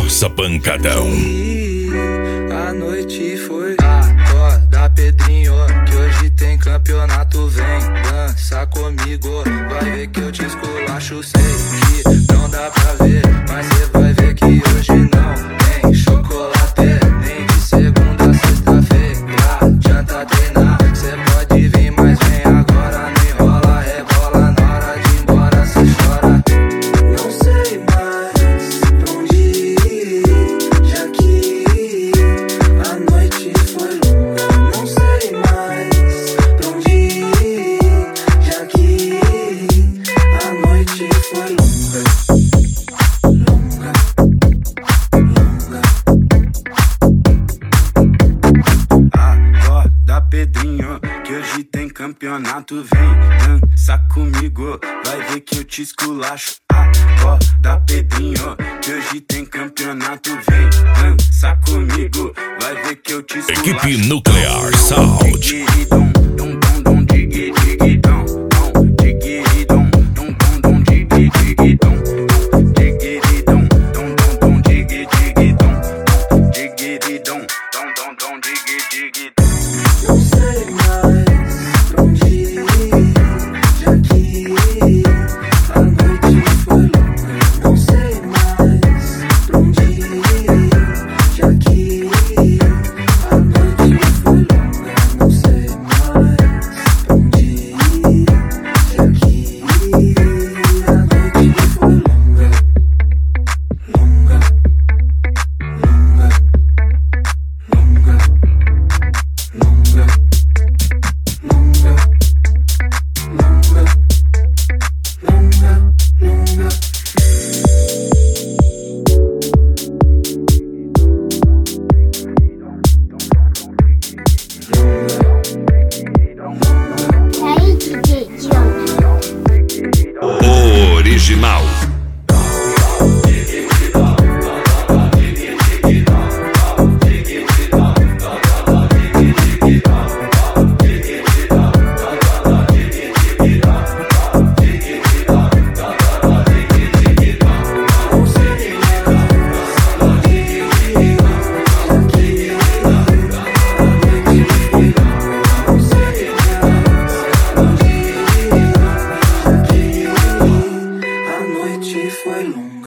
Nossa Pancadão. A noite foi acorda, Pedrinho, que hoje tem campeonato. Vem dança comigo, vai ver que eu te esculacho. Sei que não dá pra ver, mas cê vai ver que hoje não tem chocolate. Nem de segunda a sexta-feira adianta treinar. Cê pode vir, mas vem agora. Não enrola, rebola, na hora de ir embora cê chora. Não sei mais pra onde ir, já que a noite foi longa. Não sei mais pra onde ir, já que a noite foi longa. Longa, longa. Acorda, Pedrinho, que hoje tem campeonato. Vem dança comigo, vai ver que eu te esculacho. Acorda, Pedrinho, que hoje tem campeonato. Vem dança comigo, vai ver que eu te esculacho. Equipe Nuclear Sound.